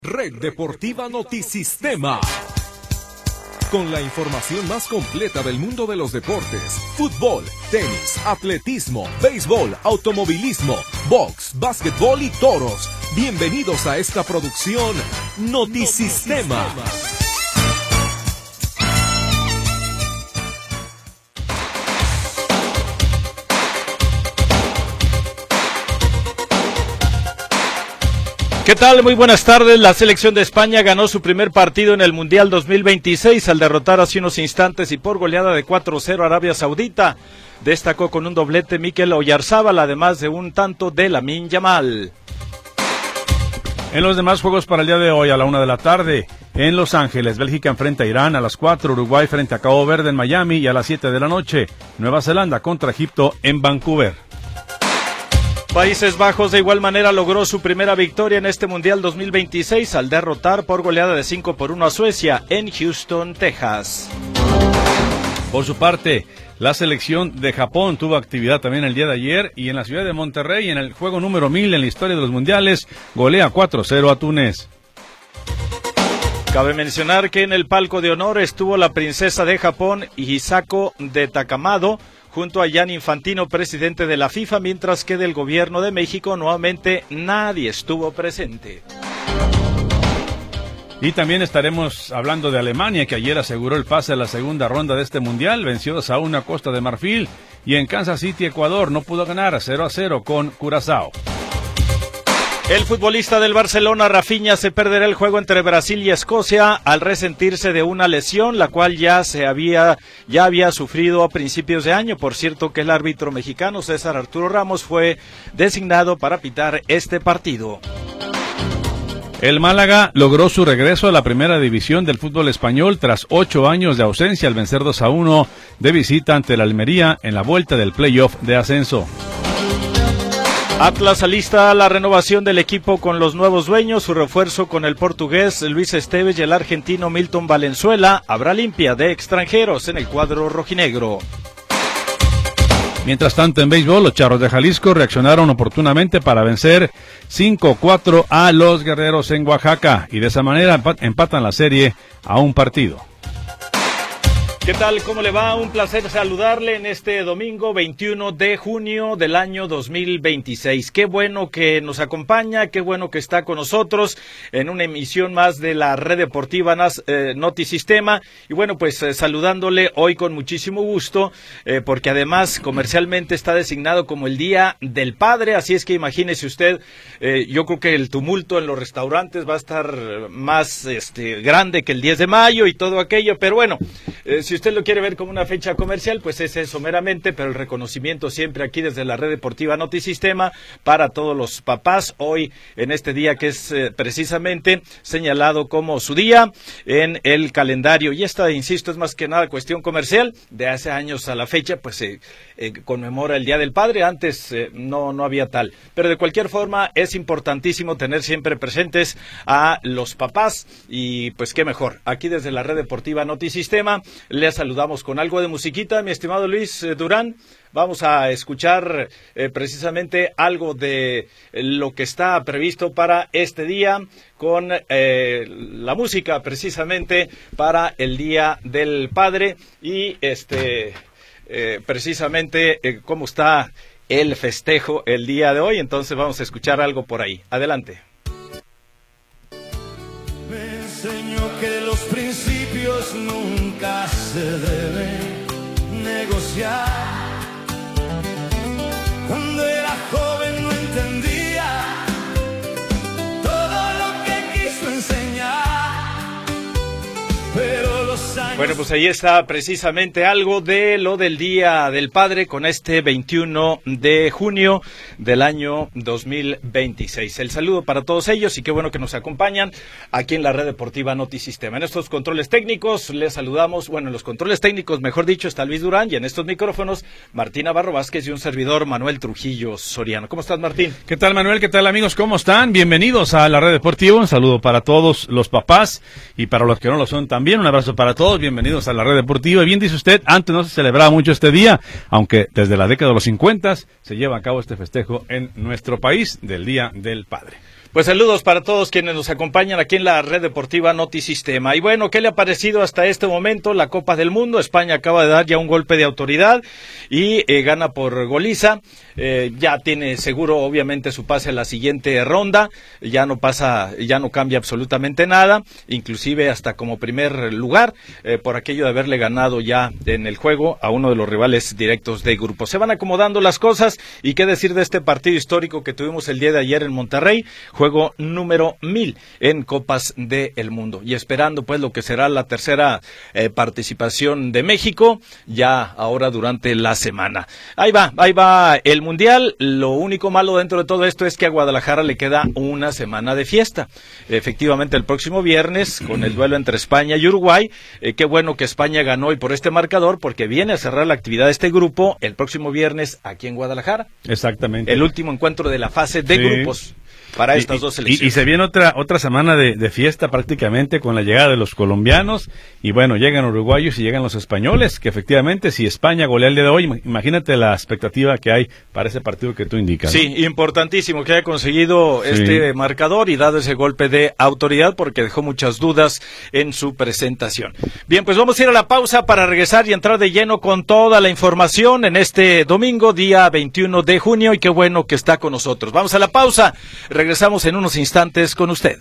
Red Deportiva Notisistema. Con la información más completa del mundo de los deportes: fútbol, tenis, atletismo, béisbol, automovilismo, box, básquetbol y toros. Bienvenidos a esta producción Notisistema. ¿Qué tal? Muy buenas tardes. La selección de España ganó su primer partido en el Mundial 2026 al derrotar hace unos instantes y por goleada de 4-0 a Arabia Saudita. Destacó con un doblete Mikel Oyarzábal, además de un tanto de Lamine Yamal. En los demás juegos para el día de hoy, a la 1 de la tarde, en Los Ángeles, Bélgica enfrenta a Irán, a las 4, Uruguay frente a Cabo Verde en Miami, y a las 7 de la noche, Nueva Zelanda contra Egipto en Vancouver. Países Bajos de igual manera logró su primera victoria en este Mundial 2026 al derrotar por goleada de 5-1 a Suecia en Houston, Texas. Por su parte, la selección de Japón tuvo actividad también el día de ayer y en la ciudad de Monterrey, en el juego número 1000 en la historia de los mundiales, golea 4-0 a Túnez. Cabe mencionar que en el palco de honor estuvo la princesa de Japón, Hisako de Takamado, junto a Gianni Infantino, presidente de la FIFA, mientras que del gobierno de México nuevamente nadie estuvo presente. Y también estaremos hablando de Alemania, que ayer aseguró el pase a la segunda ronda de este mundial, venció 2-1 a Costa de Marfil, y en Kansas City, Ecuador, no pudo ganar 0-0 con Curazao. El futbolista del Barcelona, Rafinha, se perderá el juego entre Brasil y Escocia al resentirse de una lesión, la cual ya había sufrido a principios de año. Por cierto, que el árbitro mexicano César Arturo Ramos fue designado para pitar este partido. El Málaga logró su regreso a la primera división del fútbol español tras 8 años de ausencia al vencer 2-1 de visita ante el Almería en la vuelta del playoff de ascenso. Atlas alista la renovación del equipo con los nuevos dueños, su refuerzo con el portugués Luis Esteves y el argentino Milton Valenzuela. Habrá limpia de extranjeros en el cuadro rojinegro. Mientras tanto, en béisbol, los Charros de Jalisco reaccionaron oportunamente para vencer 5-4 a los Guerreros en Oaxaca y de esa manera empatan la serie a un partido. ¿Qué tal? ¿Cómo le va? Un placer saludarle en este domingo 21 de junio del año 2026. Qué bueno que nos acompaña, qué bueno que está con nosotros en una emisión más de la Red Deportiva Notisistema. Y bueno, pues saludándole hoy con muchísimo gusto, porque además comercialmente está designado como el Día del Padre. Así es que imagínese usted, yo creo que el tumulto en los restaurantes va a estar más grande que el 10 de mayo y todo aquello, pero bueno, si usted lo quiere ver como una fecha comercial, pues es eso meramente, pero el reconocimiento siempre aquí desde la Red Deportiva Notisistema para todos los papás hoy en este día que es precisamente señalado como su día en el calendario. Y esta, insisto, es más que nada cuestión comercial. De hace años a la fecha, pues se conmemora el Día del Padre. Antes no había tal. Pero de cualquier forma es importantísimo tener siempre presentes a los papás y pues qué mejor. Aquí desde la Red Deportiva Notisistema le saludamos con algo de musiquita, mi estimado Luis Durán. Vamos a escuchar precisamente algo de lo que está previsto para este día con la música precisamente para el Día del Padre y precisamente cómo está el festejo el día de hoy. Entonces vamos a escuchar algo por ahí. Adelante. Me enseñó que los principios nunca se deben negociar. Cuando era joven no entendía todo lo que quiso enseñar, pero los años... Bueno, pues ahí está precisamente algo de lo del Día del Padre con este 21 de junio del año 2026. El saludo para todos ellos y qué bueno que nos acompañan aquí en la Red Deportiva Notisistema. En estos controles técnicos les saludamos, bueno, en los controles técnicos, mejor dicho, está Luis Durán y en estos micrófonos Martín Navarro Vázquez y un servidor Manuel Trujillo Soriano. ¿Cómo estás, Martín? ¿Qué tal, Manuel? ¿Qué tal, amigos? ¿Cómo están? Bienvenidos a la Red Deportiva. Un saludo para todos los papás y para los que no lo son también. Un abrazo para todos. Bienvenidos a la Red Deportiva. Y bien dice usted, antes no se celebraba mucho este día, aunque desde la década de los 50 se lleva a cabo este festejo en nuestro país del Día del Padre. Pues saludos para todos quienes nos acompañan aquí en la red deportiva Notisistema. Y bueno, ¿qué le ha parecido hasta este momento la Copa del Mundo? España acaba de dar ya un golpe de autoridad y gana por goliza. Ya tiene seguro obviamente su pase a la siguiente ronda. Ya no cambia absolutamente nada, inclusive hasta como primer lugar por aquello de haberle ganado ya en el juego a uno de los rivales directos de grupo. Se van acomodando las cosas y qué decir de este partido histórico que tuvimos el día de ayer en Monterrey. Juego número 1000 en Copas del Mundo y esperando pues lo que será la tercera participación de México ya ahora durante la semana. Ahí va el Mundial. Lo único malo dentro de todo esto es que a Guadalajara le queda una semana de fiesta. Efectivamente el próximo viernes con el duelo entre España y Uruguay. Qué bueno que España ganó hoy por este marcador porque viene a cerrar la actividad de este grupo el próximo viernes aquí en Guadalajara. Exactamente. El último encuentro de la fase de grupos para estas dos selecciones. Y se viene otra semana de fiesta prácticamente con la llegada de los colombianos y bueno, llegan uruguayos y llegan los españoles, que efectivamente si España golea el día de hoy, imagínate la expectativa que hay para ese partido que tú indicas. Sí, ¿no? Importantísimo que haya conseguido este marcador y dado ese golpe de autoridad porque dejó muchas dudas en su presentación. Bien, pues vamos a ir a la pausa para regresar y entrar de lleno con toda la información en este domingo, día 21 de junio y qué bueno que está con nosotros. Vamos a la pausa. Regresamos en unos instantes con usted.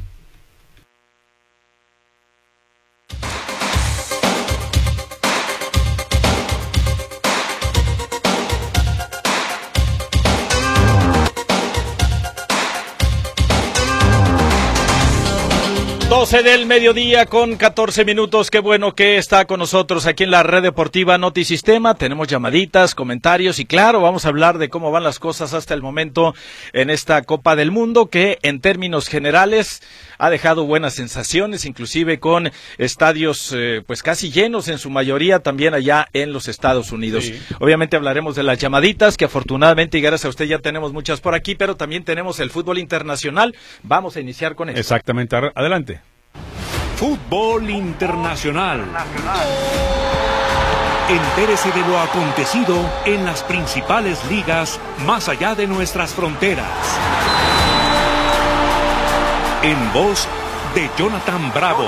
Doce del mediodía con 14 minutos. Qué bueno que está con nosotros aquí en la red deportiva Notisistema. Tenemos llamaditas, comentarios y claro, vamos a hablar de cómo van las cosas hasta el momento en esta Copa del Mundo que en términos generales ha dejado buenas sensaciones, inclusive con estadios pues casi llenos en su mayoría también allá en los Estados Unidos. Sí. Obviamente hablaremos de las llamaditas que afortunadamente y gracias a usted ya tenemos muchas por aquí, pero también tenemos el fútbol internacional. Vamos a iniciar con esto. Exactamente, adelante. Fútbol internacional. Entérese de lo acontecido en las principales ligas más allá de nuestras fronteras. En voz de Jonathan Bravo.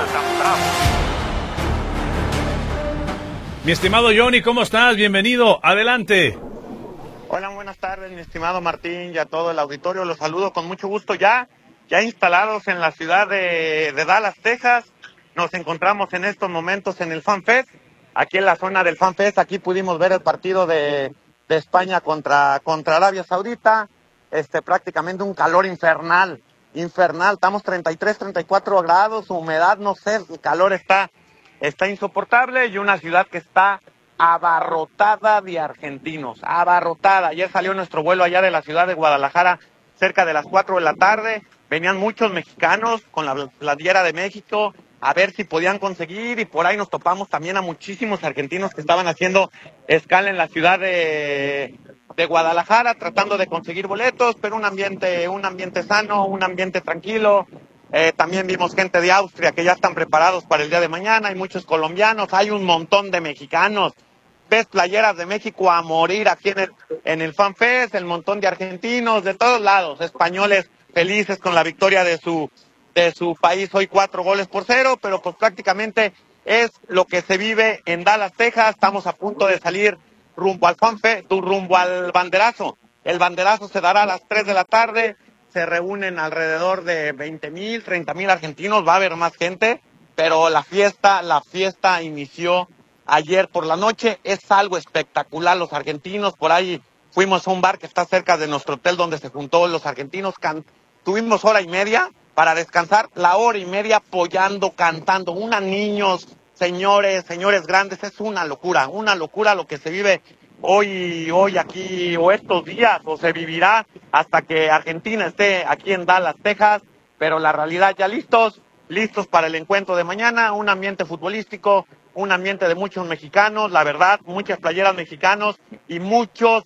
Mi estimado Johnny, ¿cómo estás? Bienvenido, adelante. Hola, buenas tardes, mi estimado Martín y a todo el auditorio. Los saludo con mucho gusto ya instalados en la ciudad de Dallas, Texas. Nos encontramos en estos momentos en el Fan Fest, aquí en la zona del Fan Fest. Aquí pudimos ver el partido de España contra Arabia Saudita. Prácticamente un calor infernal. Estamos 33, 34 grados, humedad, no sé, el calor está insoportable y una ciudad que está abarrotada de argentinos, abarrotada. Ayer salió nuestro vuelo allá de la ciudad de Guadalajara cerca de las 4 de la tarde. Venían muchos mexicanos con la playera de México a ver si podían conseguir y por ahí nos topamos también a muchísimos argentinos que estaban haciendo escala en la ciudad de Guadalajara tratando de conseguir boletos, pero un ambiente sano, un ambiente tranquilo. También vimos gente de Austria que ya están preparados para el día de mañana, hay muchos colombianos, hay un montón de mexicanos. Ves playeras de México a morir aquí en el Fan Fest, el montón de argentinos, de todos lados, españoles felices con la victoria de su país hoy 4-0, pero pues prácticamente es lo que se vive en Dallas, Texas. Estamos a punto de salir rumbo al Fan Fest, rumbo al banderazo. El banderazo se dará a las 3 de la tarde, se reúnen alrededor de 20,000, 30,000 argentinos, va a haber más gente, pero la fiesta inició ayer por la noche, es algo espectacular. Los argentinos, por ahí fuimos a un bar que está cerca de nuestro hotel donde se juntó los argentinos, tuvimos hora y media para descansar, la hora y media apoyando, cantando, niños, señores grandes, es una locura lo que se vive hoy aquí, o estos días, o se vivirá hasta que Argentina esté aquí en Dallas, Texas, pero la realidad ya listos para el encuentro de mañana, un ambiente futbolístico, un ambiente de muchos mexicanos, la verdad, muchas playeras mexicanos y muchos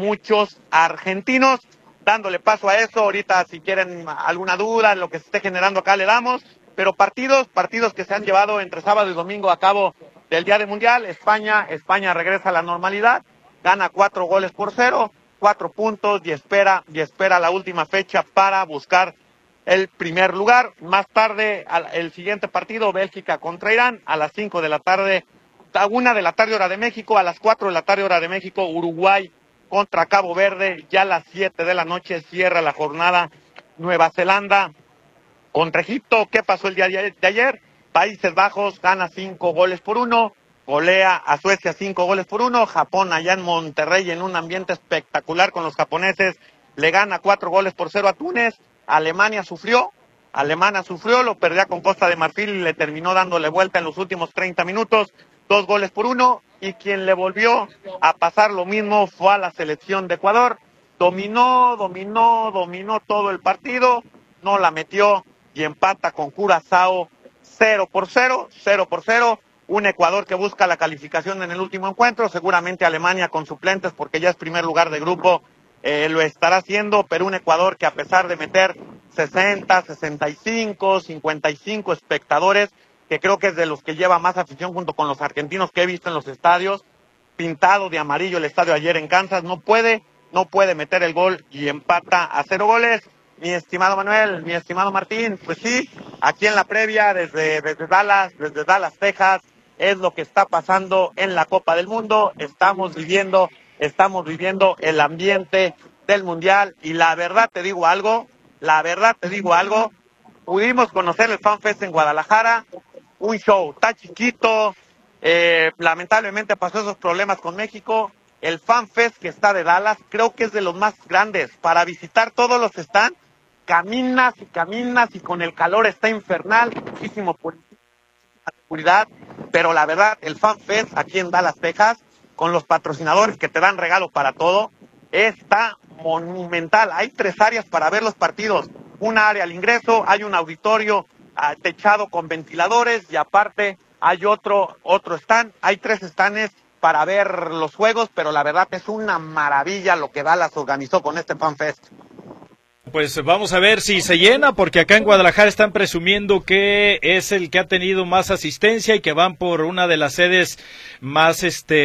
argentinos, dándole paso a eso. Ahorita si quieren alguna duda, lo que se esté generando acá le damos, pero partidos que se han llevado entre sábado y domingo a cabo del día del Mundial. España regresa a la normalidad, gana 4-0, 4 puntos y espera la última fecha para buscar el primer lugar. Más tarde, el siguiente partido, Bélgica contra Irán, a las 5 de la tarde, a 1 de la tarde hora de México, a las 4 de la tarde hora de México, Uruguay contra Cabo Verde, ya a las 7 de la noche cierra la jornada Nueva Zelanda contra Egipto. ¿Qué pasó el día de ayer? Países Bajos gana 5-1, golea a Suecia 5-1, Japón allá en Monterrey en un ambiente espectacular con los japoneses, le gana 4-0 a Túnez. Alemania sufrió, lo perdía con Costa de Marfil y le terminó dándole vuelta en los últimos 30 minutos, 2-1, y quien le volvió a pasar lo mismo fue a la selección de Ecuador. Dominó todo el partido, no la metió y empata con Curazao 0-0, un Ecuador que busca la calificación en el último encuentro, seguramente Alemania con suplentes porque ya es primer lugar de grupo, lo estará haciendo, pero un Ecuador que a pesar de meter 60, 65, 55 espectadores, que creo que es de los que lleva más afición junto con los argentinos que he visto en los estadios, pintado de amarillo el estadio ayer en Kansas, no puede meter el gol y empata a 0 goles. Mi estimado Manuel, mi estimado Martín, pues sí, aquí en la previa desde Dallas, Texas, es lo que está pasando en la Copa del Mundo. Estamos viviendo el ambiente del Mundial y la verdad te digo algo, pudimos conocer el Fan Fest en Guadalajara, un show, está chiquito, lamentablemente pasó esos problemas con México. El Fan Fest que está de Dallas creo que es de los más grandes, para visitar todos los stands, caminas y con el calor está infernal, muchísimo seguridad, pero la verdad el Fan Fest aquí en Dallas, Texas, con los patrocinadores que te dan regalo para todo, está monumental. Hay 3 áreas para ver los partidos, una área al ingreso, hay un auditorio techado con ventiladores y aparte hay otro stand, hay 3 stands para ver los juegos, pero la verdad es una maravilla lo que Dallas organizó con este Fan Fest. Pues vamos a ver si se llena, porque acá en Guadalajara están presumiendo que es el que ha tenido más asistencia y que van por una de las sedes más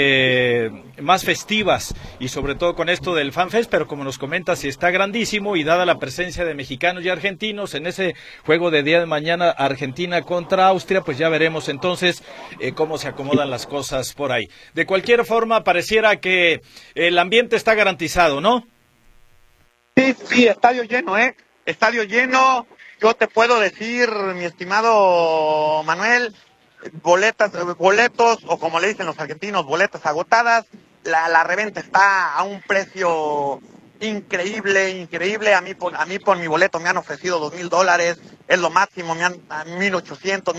festivas, y sobre todo con esto del FanFest, pero como nos comenta, si está grandísimo y dada la presencia de mexicanos y argentinos en ese juego de día de mañana, Argentina contra Austria, pues ya veremos entonces cómo se acomodan las cosas por ahí. De cualquier forma, pareciera que el ambiente está garantizado, ¿no? Sí, estadio lleno, estadio lleno. Yo te puedo decir, mi estimado Manuel, boletos, o como le dicen los argentinos, boletas agotadas. La reventa está a un precio increíble. A mí por mi boleto me han ofrecido $2,000, es lo máximo, me han a 1,800,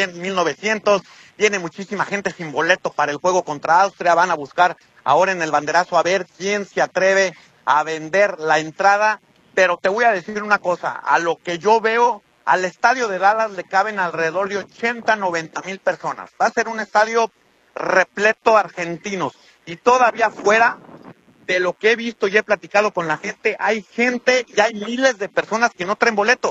1,900. Viene muchísima gente sin boleto para el juego contra Austria, van a buscar ahora en el banderazo a ver quién se atreve a vender la entrada, pero te voy a decir una cosa, a lo que yo veo, al estadio de Dallas le caben alrededor de 80-90,000 personas. Va a ser un estadio repleto de argentinos, y todavía fuera de lo que he visto y he platicado con la gente, hay miles de personas que no traen boleto,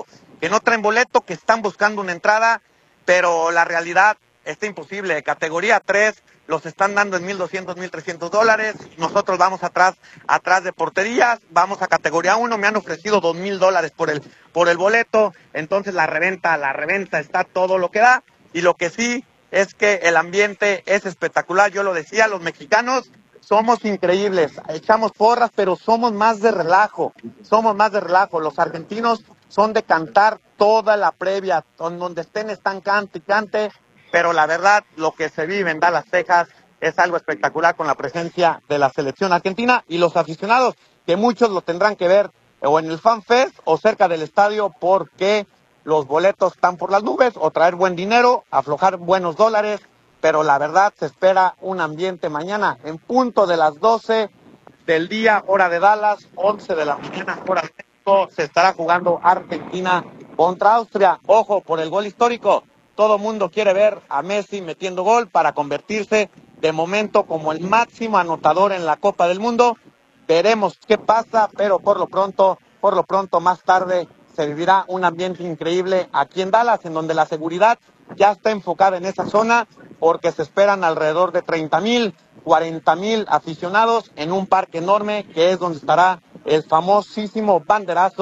que están buscando una entrada, pero la realidad está imposible. Categoría 3 los están dando en $1,200, $1,300. Nosotros vamos atrás de porterías, vamos a categoría 1, me han ofrecido $2,000 por el boleto. Entonces la reventa está todo lo que da, y lo que sí es que el ambiente es espectacular. Yo lo decía, los mexicanos somos increíbles, echamos porras, pero somos más de relajo. Los argentinos son de cantar toda la previa, donde están cante y cante. Pero la verdad, lo que se vive en Dallas, Texas, es algo espectacular con la presencia de la selección argentina y los aficionados, que muchos lo tendrán que ver o en el Fan Fest o cerca del estadio, porque los boletos están por las nubes, o traer buen dinero, aflojar buenos dólares, pero la verdad se espera un ambiente mañana en punto de las 12 del día, hora de Dallas, 11 de la mañana, hora de México, se estará jugando Argentina contra Austria. Ojo por el gol histórico. Todo mundo quiere ver a Messi metiendo gol para convertirse de momento como el máximo anotador en la Copa del Mundo. Veremos qué pasa, pero por lo pronto más tarde se vivirá un ambiente increíble aquí en Dallas, en donde la seguridad ya está enfocada en esa zona, porque se esperan alrededor de 30,000, 40,000 aficionados en un parque enorme, que es donde estará el famosísimo banderazo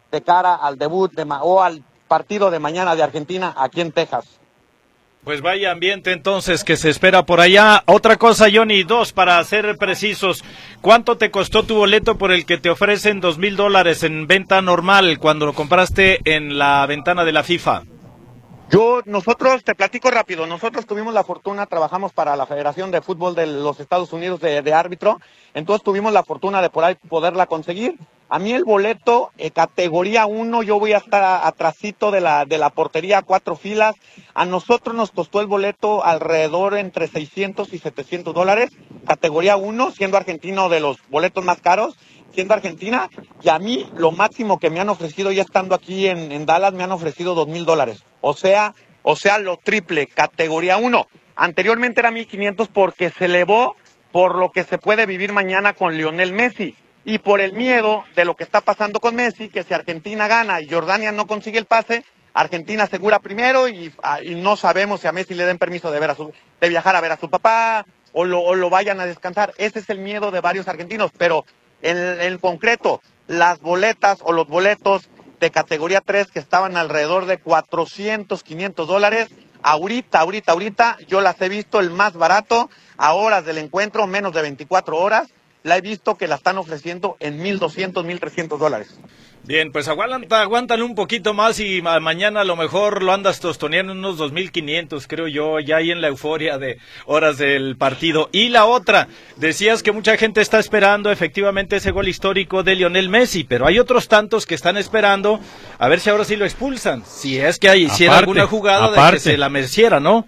de cara al debut o al partido de mañana de Argentina aquí en Texas. Pues vaya ambiente entonces que se espera por allá. Otra cosa, Johnny, 2 para ser precisos. ¿Cuánto te costó tu boleto por el que te ofrecen $2,000 en venta normal cuando lo compraste en la ventana de la FIFA? Nosotros, te platico rápido, nosotros tuvimos la fortuna, trabajamos para la Federación de Fútbol de los Estados Unidos de árbitro, entonces tuvimos la fortuna de por ahí poderla conseguir. A mí el boleto, categoría 1, yo voy a estar atrasito de la portería, 4 filas. A nosotros nos costó el boleto alrededor entre $600 y $700, categoría 1, siendo argentino de los boletos más caros, siendo Argentina, y a mí lo máximo que me han ofrecido ya estando aquí en Dallas, me han ofrecido $2,000. O sea, lo triple, categoría 1. Anteriormente era 1,500 porque se elevó por lo que se puede vivir mañana con Lionel Messi. Y por el miedo de lo que está pasando con Messi, que si Argentina gana y Jordania no consigue el pase, Argentina asegura primero y no sabemos si a Messi le den permiso de viajar a ver a su papá o lo vayan a descansar. Ese es el miedo de varios argentinos, pero en concreto, las boletas o los boletos de categoría 3 que estaban alrededor de $400, $500, ahorita, yo las he visto el más barato, a horas del encuentro, menos de 24 horas, la he visto que la están ofreciendo en $1,200, $1,300. Bien, pues aguantan un poquito más y mañana a lo mejor lo andas tostoneando unos 2,500, creo yo, ya ahí en la euforia de horas del partido. Y la otra, decías que mucha gente está esperando efectivamente ese gol histórico de Lionel Messi, pero hay otros tantos que están esperando a ver si ahora sí lo expulsan, si es que hiciera alguna jugada de que se la mereciera, ¿no?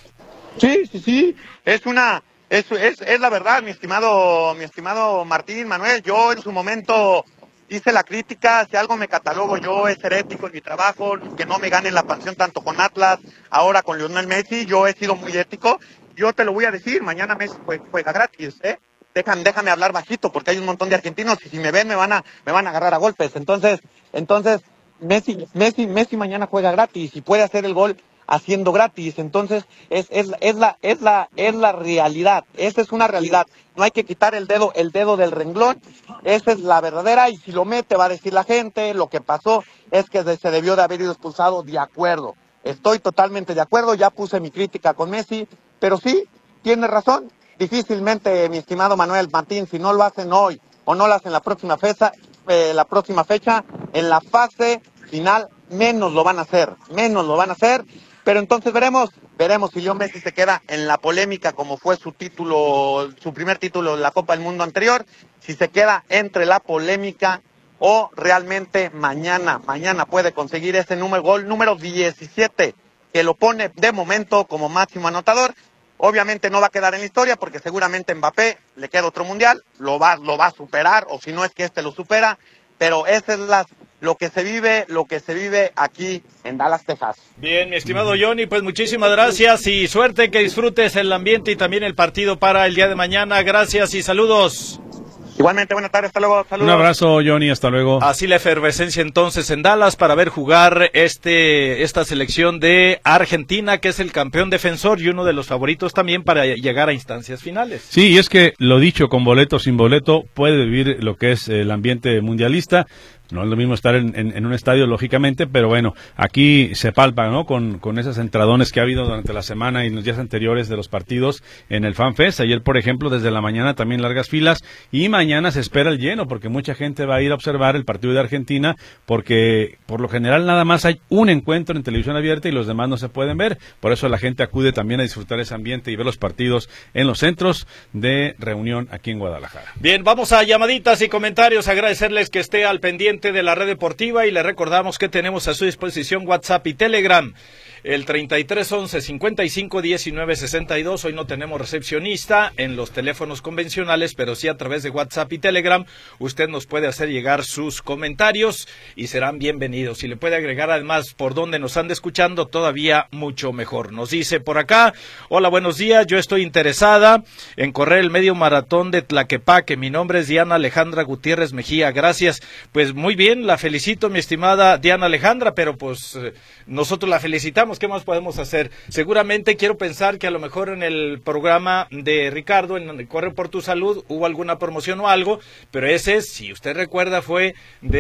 Sí, es la verdad, mi estimado Martín, Manuel. Yo en su momento hice la crítica, si algo me catalogo yo es herético en mi trabajo, que no me gane la pasión tanto con Atlas, ahora con Lionel Messi, yo he sido muy ético. Yo te lo voy a decir, mañana Messi juega gratis, déjame hablar bajito porque hay un montón de argentinos y si me ven me van a agarrar a golpes. Entonces Messi mañana juega gratis y puede hacer el gol haciendo gratis. Entonces es la realidad. Esa es una realidad. No hay que quitar el dedo del renglón. Esa es la verdadera, y si lo mete va a decir la gente, lo que pasó es que se debió de haber ido expulsado. De acuerdo, estoy totalmente de acuerdo, ya puse mi crítica con Messi, pero sí, tiene razón. Difícilmente, mi estimado Manuel Martín, si no lo hacen hoy o no lo hacen la próxima fecha, en la fase final menos lo van a hacer, pero entonces veremos si Lionel Messi se queda en la polémica como fue su primer título en la Copa del Mundo anterior, si se queda entre la polémica o realmente mañana puede conseguir ese gol número 17, que lo pone de momento como máximo anotador. Obviamente no va a quedar en la historia porque seguramente Mbappé le queda otro mundial, lo va a superar, o si no es que lo supera, pero esa es lo que se vive aquí en Dallas, Texas. Bien, mi estimado Johnny, pues muchísimas gracias y suerte, que disfrutes el ambiente y también el partido para el día de mañana. Gracias y saludos. Igualmente, buenas tardes, hasta luego. Saludos. Un abrazo, Johnny, hasta luego. Así la efervescencia entonces en Dallas para ver jugar esta selección de Argentina, que es el campeón defensor y uno de los favoritos también para llegar a instancias finales. Sí, y es que lo dicho, con boleto, sin boleto, puede vivir lo que es el ambiente mundialista. No es lo mismo estar en un estadio, lógicamente, pero bueno, aquí se palpa, ¿no? Con esos entradones que ha habido durante la semana y en los días anteriores de los partidos en el FanFest. Ayer, por ejemplo, desde la mañana también largas filas, y mañana se espera el lleno, porque mucha gente va a ir a observar el partido de Argentina, porque por lo general nada más hay un encuentro en televisión abierta y los demás no se pueden ver. Por eso la gente acude también a disfrutar ese ambiente y ver los partidos en los centros de reunión aquí en Guadalajara. Bien, vamos a llamaditas y comentarios. Agradecerles que esté al pendiente de la red deportiva y le recordamos que tenemos a su disposición WhatsApp y Telegram, el 3311-551962. Hoy no tenemos recepcionista en los teléfonos convencionales, pero sí a través de WhatsApp y Telegram usted nos puede hacer llegar sus comentarios y serán bienvenidos. Y le puede agregar además por donde nos anda escuchando, todavía mucho mejor. Nos dice por acá: hola, buenos días, yo estoy interesada en correr el medio maratón de Tlaquepaque. Mi nombre es Diana Alejandra Gutiérrez Mejía. Gracias. Pues muy bien, la felicito, mi estimada Diana Alejandra, pero pues nosotros la felicitamos veamos qué más podemos hacer. Seguramente quiero pensar que a lo mejor en el programa de Ricardo, en Corre por tu Salud, hubo alguna promoción o algo, pero ese, si usted recuerda, fue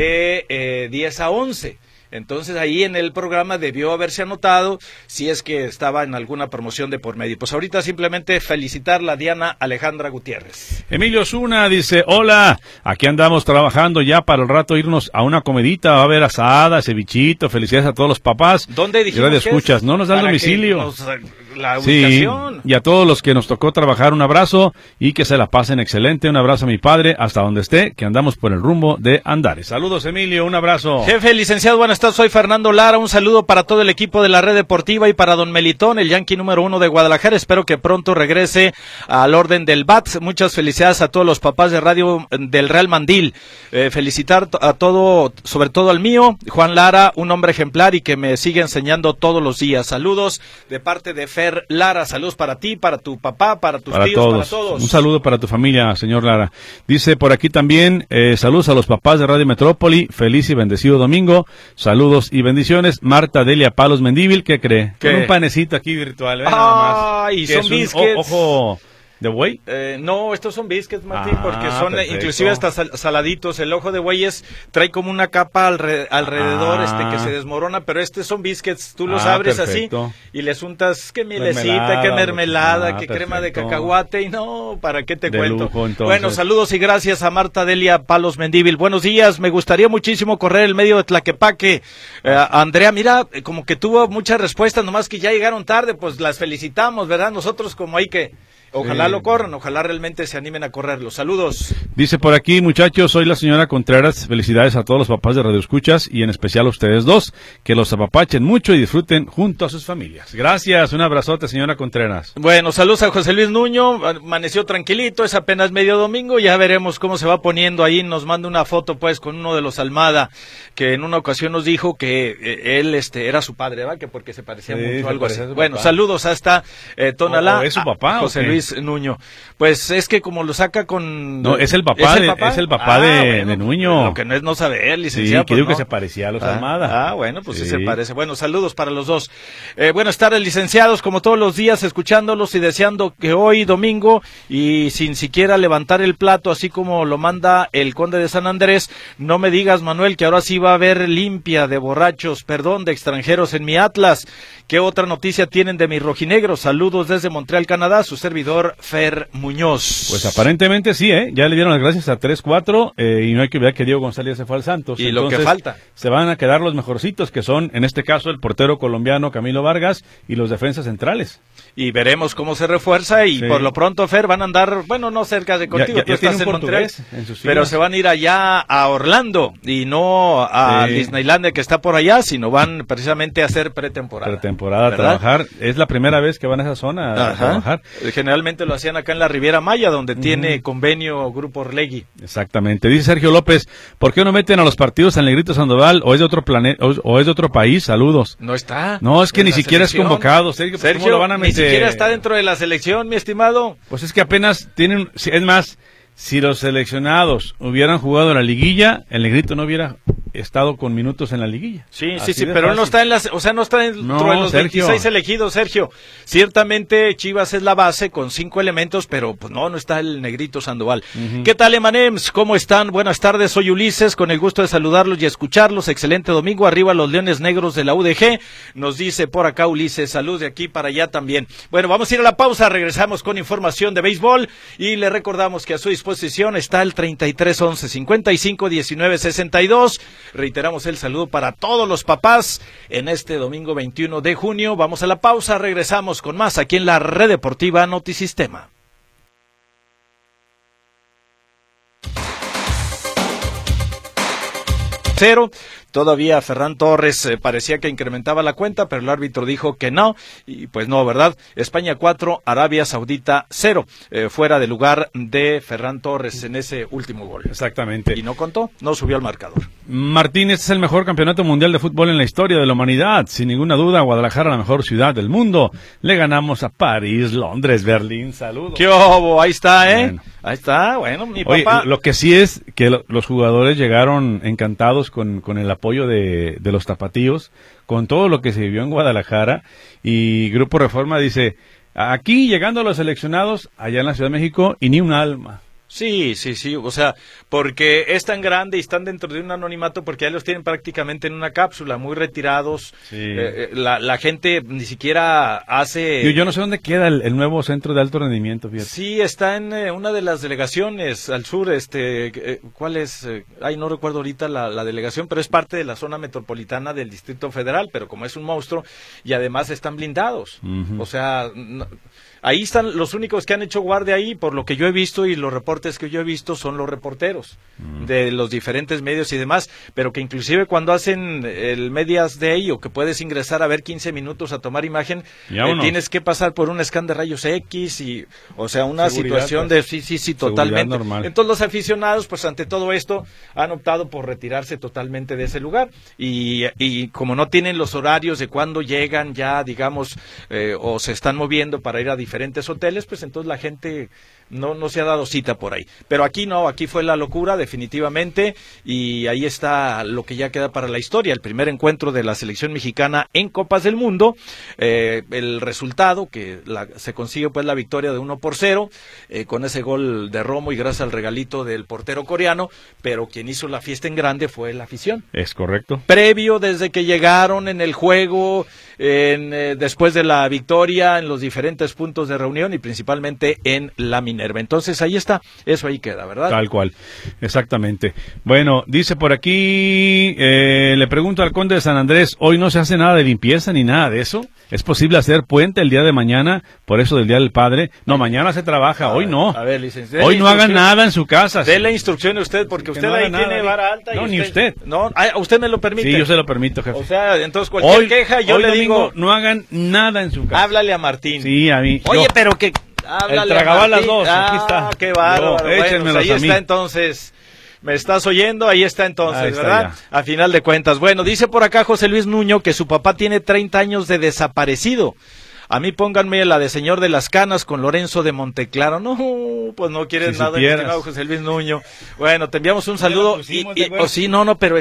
de 10 a 11. Entonces ahí en el programa debió haberse anotado si es que estaba en alguna promoción de por medio. Pues ahorita simplemente felicitarla a Diana Alejandra Gutiérrez. Emilio Zuna dice, hola, aquí andamos trabajando ya para el rato irnos a una comidita, va a haber asada, cevichito, felicidades a todos los papás. ¿Dónde dijimos que escuchas? No nos dan domicilio. La ubicación. Sí, y a todos los que nos tocó trabajar, un abrazo y que se la pasen excelente. Un abrazo a mi padre hasta donde esté, que andamos por el rumbo de Andares. Saludos, Emilio, un abrazo. Jefe, licenciado, buenas tardes, soy Fernando Lara. Un saludo para todo el equipo de la Red Deportiva y para don Melitón, el Yankee número 1 de Guadalajara. Espero que pronto regrese al orden del BAT. Muchas felicidades a todos los papás de radio del Real Mandil. Felicitar a todo, sobre todo al mío, Juan Lara, un hombre ejemplar y que me sigue enseñando todos los días. Saludos de parte de Fer Lara, saludos para ti, para tu papá, para tus tíos, para todos. Un saludo para tu familia, señor Lara. Dice por aquí también, saludos a los papás de Radio Metrópoli, feliz y bendecido domingo, saludos y bendiciones. Marta Delia Palos Mendíbil, ¿qué cree? ¿Qué? Con un panecito aquí virtual, nada más. Y son biscuits. Ojo de buey. No, estos son biscuits, Martín, porque son perfecto. inclusive hasta saladitos. El ojo de buey trae como una capa alrededor que se desmorona, pero son biscuits, tú los abres perfecto. así y les untas que mielecita, que mermelada, que crema de perfecto. Cacahuate y no, ¿para qué te De cuento? lujo, entonces. Bueno, saludos y gracias a Marta Delia Palos Mendíbil. Buenos días, me gustaría muchísimo correr el medio de Tlaquepaque. Andrea, mira, como que tuvo muchas respuestas, nomás que ya llegaron tarde, pues las felicitamos, ¿verdad? Nosotros como hay que... Ojalá lo corran, ojalá realmente se animen a correrlo. Saludos. Dice por aquí, muchachos, soy la señora Contreras. Felicidades a todos los papás de Radio Escuchas y en especial a ustedes dos. Que los apapachen mucho y disfruten junto a sus familias. Gracias, un abrazote, señora Contreras. Bueno, saludos a José Luis Nuño. Amaneció tranquilito, es apenas medio domingo. Ya veremos cómo se va poniendo ahí. Nos manda una foto, pues, con uno de los Almada, que en una ocasión nos dijo que él era su padre, ¿verdad? Que porque se parecía mucho, algo así. Bueno, saludos hasta Tonalá. ¿Es su papá? José Luis Nuño. Pues es que como lo saca con... No, es el papá, de Nuño. Lo que no es no saber, licenciado. Sí, que digo que se parecía a los Almada. Bueno, pues sí se parece. Bueno, saludos para los dos. Buenas tardes, licenciados, como todos los días, escuchándolos y deseando que hoy domingo, y sin siquiera levantar el plato, así como lo manda el Conde de San Andrés, no me digas, Manuel, que ahora sí va a haber limpia de borrachos, de extranjeros en mi Atlas. ¿Qué otra noticia tienen de mis rojinegros? Saludos desde Montreal, Canadá, su servidor Fer Muñoz. Pues aparentemente sí, ya le dieron las gracias a 3-4 y no hay que olvidar que Diego González se fue al Santos. Y entonces, lo que falta. Se van a quedar los mejorcitos, que son en este caso el portero colombiano Camilo Vargas y los defensas centrales. Y veremos cómo se refuerza y por lo pronto, Fer, van a andar, no cerca de contigo, tú estás en Montreal, pero se van a ir allá a Orlando y no a Disneylandia que está por allá, sino van precisamente a hacer pretemporada. A trabajar, es la primera vez que van a esa zona a trabajar. Generalmente lo hacían acá en la Riviera Maya, donde tiene convenio Grupo Orlegui. Exactamente. Dice Sergio López, ¿por qué no meten a los partidos al Negrito Sandoval o es de otro planeta o es de otro país? Saludos. No está. No, es que ni siquiera es convocado, Sergio. ¿Cómo lo van a meter? Ni siquiera está dentro de la selección, mi estimado. Pues es que apenas tienen, es más, si los seleccionados hubieran jugado la liguilla, el Negrito no hubiera estado con minutos en la liguilla. Sí, pero él no está no está dentro de los 26 elegidos, Sergio. Ciertamente Chivas es la base con 5 elementos, pero pues no está el Negrito Sandoval. ¿Qué tal, Emanems? ¿Cómo están? Buenas tardes, soy Ulises, con el gusto de saludarlos y escucharlos. Excelente domingo, arriba los Leones Negros de la UDG. Nos dice por acá Ulises, salud de aquí para allá también. Bueno, vamos a ir a la pausa, regresamos con información de béisbol y le recordamos que a su disposición está el 33 11 55 19 62. Reiteramos el saludo para todos los papás en este domingo 21 de junio. Vamos a la pausa, regresamos con más aquí en la Red Deportiva Notisistema. Todavía Ferran Torres parecía que incrementaba la cuenta, pero el árbitro dijo que no, y pues no, ¿verdad? España 4, Arabia Saudita 0, fuera de lugar de Ferran Torres en ese último gol. Exactamente. Y no contó, no subió al marcador. Martín, este es el mejor campeonato mundial de fútbol en la historia de la humanidad. Sin ninguna duda, Guadalajara, la mejor ciudad del mundo. Le ganamos a París, Londres, Berlín. Saludos. ¡Qué obo! Ahí está, ¿eh? Bueno. Ahí está, bueno, mi Oye, papá. lo que sí es que los jugadores llegaron encantados con el apoyo de los tapatíos, con todo lo que se vivió en Guadalajara. Y Grupo Reforma dice, aquí llegando los seleccionados, allá en la Ciudad de México, y ni un alma. Sí, o sea, porque es tan grande y están dentro de un anonimato porque ya los tienen prácticamente en una cápsula, muy retirados. Sí. La gente ni siquiera hace... Yo no sé dónde queda el nuevo centro de alto rendimiento, fíjate. Sí, está en una de las delegaciones al sur, ¿cuál es? No recuerdo ahorita la delegación, pero es parte de la zona metropolitana del Distrito Federal, pero como es un monstruo y además están blindados. Uh-huh. O sea... Ahí están los únicos que han hecho guardia ahí, por lo que yo he visto y los reportes que yo he visto son los reporteros de los diferentes medios y demás, pero que inclusive cuando hacen el Medias Day o que puedes ingresar a ver 15 minutos a tomar imagen, tienes que pasar por un scan de rayos X y, o sea, una Seguridad, situación de sí, totalmente. Normal. Entonces los aficionados, pues ante todo esto, han optado por retirarse totalmente de ese lugar y como no tienen los horarios de cuándo llegan ya, digamos, o se están moviendo para ir a diferentes hoteles, pues entonces la gente no se ha dado cita por ahí. Pero aquí no, aquí fue la locura definitivamente y ahí está lo que ya queda para la historia, el primer encuentro de la selección mexicana en Copas del Mundo, el resultado que se consigue pues la victoria de 1-0, con ese gol de Romo y gracias al regalito del portero coreano, pero quien hizo la fiesta en grande fue la afición. Es correcto. Previo, desde que llegaron en el juego, después de la victoria, en los diferentes puntos de reunión y principalmente en la Minerva. Entonces ahí está, eso ahí queda, ¿verdad? Tal cual, exactamente. Bueno, dice por aquí, le pregunto al conde de San Andrés, ¿hoy no se hace nada de limpieza ni nada de eso? ¿Es posible hacer puente el día de mañana, por eso del Día del Padre? No, mañana se trabaja, hoy no. A ver, licenciado. Hoy no hagan nada en su casa. Dé la instrucción a usted, porque usted no ahí nada, tiene vara alta. No, ni usted. No, usted me lo permite. Sí, yo se lo permito, jefe. O sea, entonces cualquier queja, yo hoy le domingo, digo... no hagan nada en su casa. Háblale a Martín. Sí, a mí. Oye, yo. pero que... Háblale el tragabalas 2, aquí está. está. Qué bárbaro. Bueno, échenmelos pues ahí a mí. está entonces. ¿Me estás oyendo? Ahí está entonces, Ahí está, ¿verdad? ya. A final de cuentas. Bueno, dice por acá José Luis Nuño que su papá tiene 30 años de desaparecido. A mí pónganme la de Señor de las Canas con Lorenzo de Monteclaro. No, pues no quieres Si nada, mi estimado José Luis Nuño. Bueno, te enviamos un saludo. Pero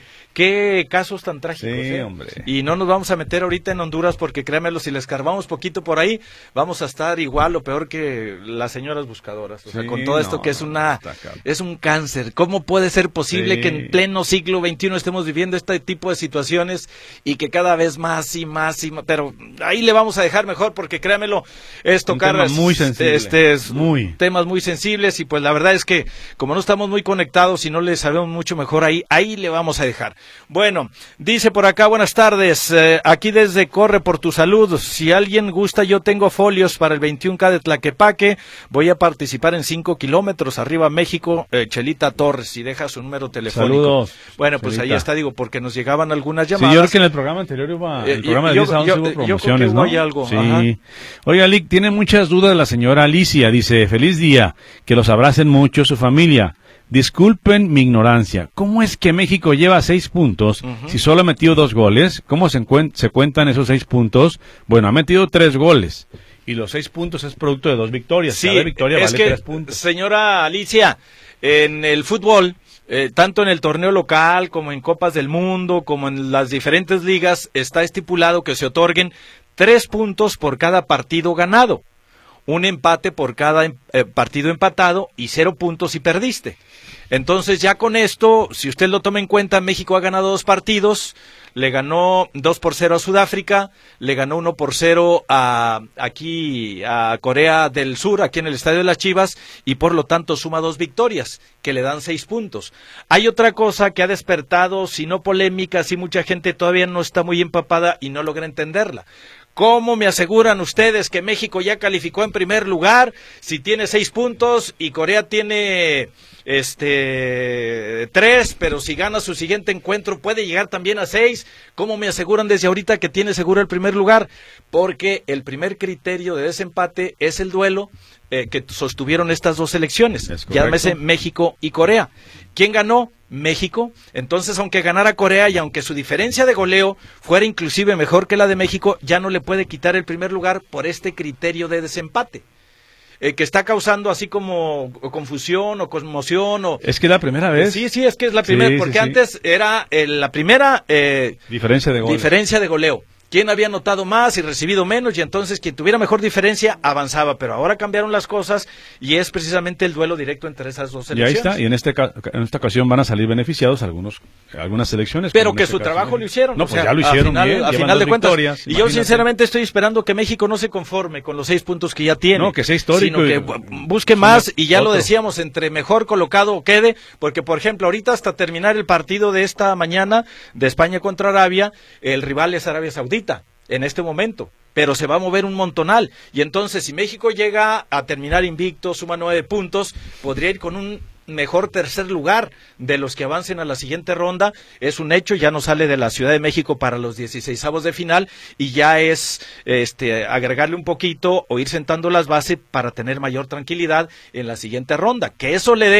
qué casos tan trágicos. Sí, hombre. Y no nos vamos a meter ahorita en Honduras porque créamelo, si le escarbamos poquito por ahí, vamos a estar igual o peor que las señoras buscadoras. O sea, con todo esto que es es un cáncer. ¿Cómo puede ser posible que en pleno siglo XXI estemos viviendo este tipo de situaciones y que cada vez más y más, pero ahí le vamos a dejar mejor porque créamelo, es tocar tema muy sensible, temas muy sensibles y pues la verdad es que como no estamos muy conectados y no le sabemos mucho mejor ahí le vamos a dejar. Bueno, dice por acá, buenas tardes, aquí desde Corre por tu Salud, si alguien gusta yo tengo folios para el 21K de Tlaquepaque, voy a participar en 5 kilómetros, arriba México, Chelita Torres, y deja su número telefónico. Saludos. Bueno, pues Chelita. Ahí está, digo, porque nos llegaban algunas llamadas. Sí, yo creo que en el programa anterior el programa de 10 a 11 hubo promociones, ¿no? Hay algo. Sí. Ajá. Oiga, Lick, tiene muchas dudas la señora Alicia. Dice, feliz día, que los abracen mucho su familia. Disculpen mi ignorancia. ¿Cómo es que México lleva 6 puntos si solo ha metido 2 goles? ¿Cómo se cuentan esos 6 puntos? Bueno, ha metido 3 goles. Y los 6 puntos es producto de 2 victorias. Sí, cada victoria es vale que, 3 puntos. Señora Alicia, en el fútbol, tanto en el torneo local como en Copas del Mundo, como en las diferentes ligas, está estipulado que se otorguen 3 puntos por cada partido ganado, un empate por cada partido empatado y 0 puntos si perdiste. Entonces ya con esto, si usted lo toma en cuenta, México ha ganado 2 partidos, le ganó 2-0 a Sudáfrica, le ganó 1-0 a Corea del Sur, aquí en el Estadio de las Chivas, y por lo tanto suma 2 victorias, que le dan 6 puntos. Hay otra cosa que ha despertado, si no polémica, si mucha gente todavía no está muy empapada y no logra entenderla. ¿Cómo me aseguran ustedes que México ya calificó en primer lugar si tiene 6 puntos y Corea tiene 3, pero si gana su siguiente encuentro puede llegar también a 6? ¿Cómo me aseguran desde ahorita que tiene seguro el primer lugar? Porque el primer criterio de desempate es el duelo que sostuvieron estas 2 selecciones, llámese México y Corea. ¿Quién ganó? México. Entonces, aunque ganara Corea y aunque su diferencia de goleo fuera inclusive mejor que la de México, ya no le puede quitar el primer lugar por este criterio de desempate. Que está causando así como confusión o conmoción. Es que es la primera vez. Sí, es que es la primera, porque antes era la primera diferencia de goleo. ¿Quién había anotado más y recibido menos? Y entonces quien tuviera mejor diferencia avanzaba. Pero ahora cambiaron las cosas y es precisamente el duelo directo entre esas dos selecciones. Y ahí está, y en esta ocasión van a salir beneficiados algunas selecciones. Pero que su trabajo lo hicieron. No, pues ya lo hicieron bien, a final de cuentas. Victorias, y yo sinceramente estoy esperando que México no se conforme con los 6 puntos que ya tiene. No, que sea histórico. Sino que busque más y ya lo decíamos, entre mejor colocado quede. Porque, por ejemplo, ahorita hasta terminar el partido de esta mañana de España contra Arabia, el rival es Arabia Saudita en este momento, pero se va a mover un montonal, y entonces si México llega a terminar invicto, suma 9 puntos, podría ir con un mejor tercer lugar de los que avancen a la siguiente ronda. Es un hecho, ya no sale de la Ciudad de México para los 16avos de final, y ya es agregarle un poquito o ir sentando las bases para tener mayor tranquilidad en la siguiente ronda, que eso le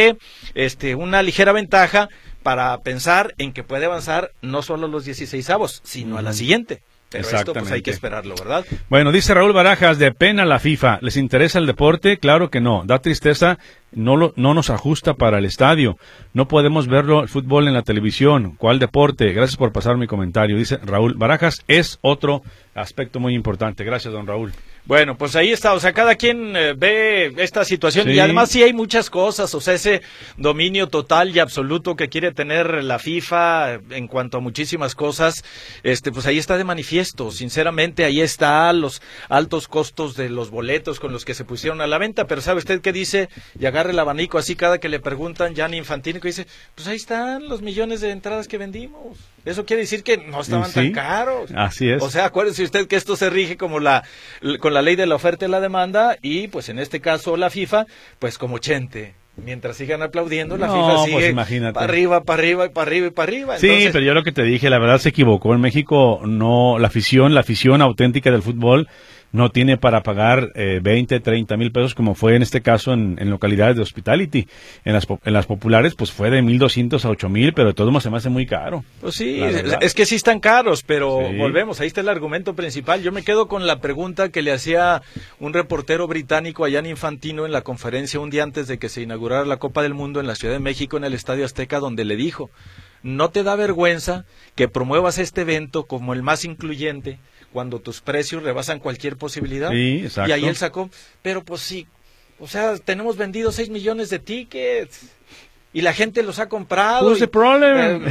dé una ligera ventaja para pensar en que puede avanzar no solo a los 16avos, sino a la siguiente. Pero esto pues hay que esperarlo, ¿verdad? Bueno, dice Raúl Barajas, de pena la FIFA. ¿Les interesa el deporte? Claro que no. Da tristeza, no nos ajusta para el estadio. No podemos verlo el fútbol en la televisión. ¿Cuál deporte? Gracias por pasar mi comentario. Dice Raúl Barajas, es otro aspecto muy importante. Gracias, don Raúl. Bueno, pues ahí está, o sea, cada quien ve esta situación, sí. Y además sí hay muchas cosas, o sea, ese dominio total y absoluto que quiere tener la FIFA en cuanto a muchísimas cosas, pues ahí está de manifiesto, sinceramente, ahí está los altos costos de los boletos con los que se pusieron a la venta, pero ¿sabe usted qué dice? Y agarre el abanico así cada que le preguntan, Gianni Infantino, que dice, pues ahí están los millones de entradas que vendimos. Eso quiere decir que no estaban tan caros. Así es. O sea, acuérdese usted que esto se rige como con la ley de la oferta y la demanda, y pues en este caso la FIFA, pues como chente. Mientras sigan aplaudiendo, la FIFA sigue para arriba, para arriba, y para arriba, y para arriba. Entonces, sí, pero yo lo que te dije, la verdad se equivocó. En México no, la afición auténtica del fútbol no tiene para pagar 20, 30 mil pesos, como fue en este caso en localidades de Hospitality. En las populares, pues fue de 1,200 a 8,000, pero de todos modos se me hace muy caro. Pues sí, es que sí están caros, pero volvemos, ahí está el argumento principal. Yo me quedo con la pregunta que le hacía un reportero británico a Gianni Infantino en la conferencia un día antes de que se inaugurara la Copa del Mundo en la Ciudad de México, en el Estadio Azteca, donde le dijo, ¿no te da vergüenza que promuevas este evento como el más incluyente cuando tus precios rebasan cualquier posibilidad? Sí, exacto. Y ahí él sacó, pero pues sí, o sea, tenemos vendidos 6 millones de tickets y la gente los ha comprado. What's the problem?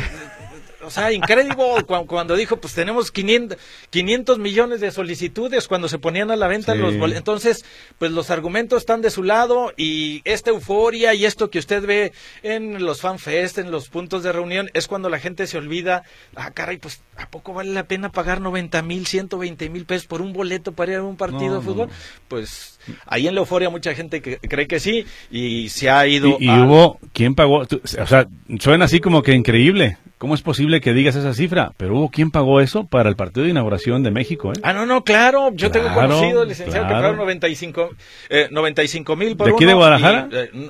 O sea, increíble cuando dijo, pues tenemos 500 millones de solicitudes cuando se ponían a la venta los boletos. Entonces, pues los argumentos están de su lado, y esta euforia y esto que usted ve en los fanfest, en los puntos de reunión, es cuando la gente se olvida, caray, pues ¿a poco vale la pena pagar 90,000, 120,000 pesos por un boleto para ir a un partido de fútbol? Pues ahí en la euforia mucha gente cree que sí, y se ha ido y hubo, ¿quién pagó? O sea, suena así como que increíble. ¿Cómo es posible que digas esa cifra? Pero hubo quien pagó eso para el partido de inauguración de México, ¿eh? No, claro. Yo tengo conocido, licenciado, que pagaron 95,000 por ¿De aquí de Guadalajara?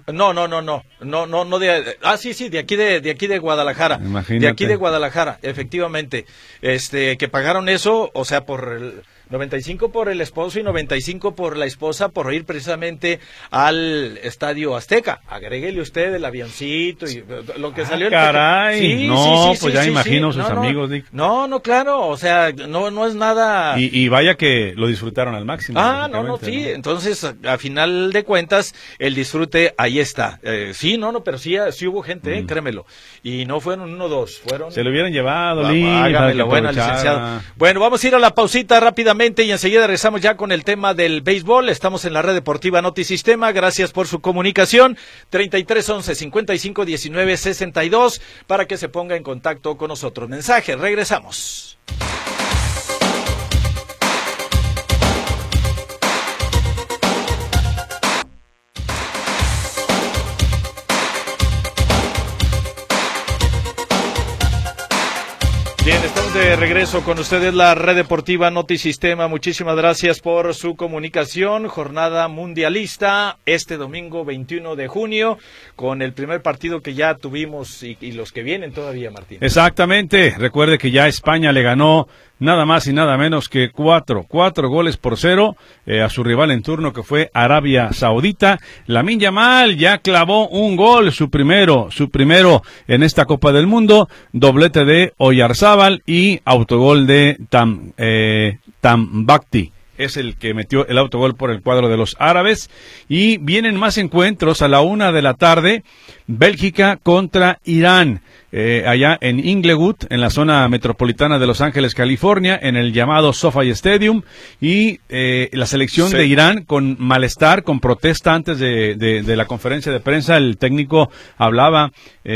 No, sí, de aquí de Guadalajara. Imagínate. De aquí de Guadalajara, efectivamente. Que pagaron eso, o sea, por el 95 por el esposo y 95 por la esposa, por ir precisamente al Estadio Azteca. Agréguele usted el avioncito y lo que salió. Caray, imagino sus amigos, Dick. No, claro, o sea, no es nada. Y vaya que lo disfrutaron al máximo. Sí. Entonces, a final de cuentas, el disfrute ahí está. Pero sí hubo gente, créemelo. Y no fueron 1 o 2, fueron. Se lo hubieran llevado, hágamelo, buena, licenciado. Bueno, vamos a ir a la pausita rápidamente y enseguida regresamos ya con el tema del béisbol. Estamos en la red deportiva Notisistema. Gracias por su comunicación. 3311-5519-62 para que se ponga en contacto con nosotros. Mensaje, regresamos. Bien, estamos de regreso con ustedes la Red Deportiva Notisistema. Muchísimas gracias por su comunicación. Jornada mundialista este domingo 21 de junio con el primer partido que ya tuvimos y los que vienen todavía, Martín. Exactamente. Recuerde que ya España le ganó nada más y nada menos que 4-0 a su rival en turno, que fue Arabia Saudita. Lamine Yamal ya clavó un gol, su primero en esta Copa del Mundo, doblete de Oyarzábal y autogol de Tambakti. Es el que metió el autogol por el cuadro de los árabes. Y vienen más encuentros a la 1:00 p.m. Bélgica contra Irán. Allá en Inglewood, en la zona metropolitana de Los Ángeles, California, en el llamado SoFi Stadium. Y la selección de Irán, con malestar, con protesta antes de la conferencia de prensa, el técnico hablaba,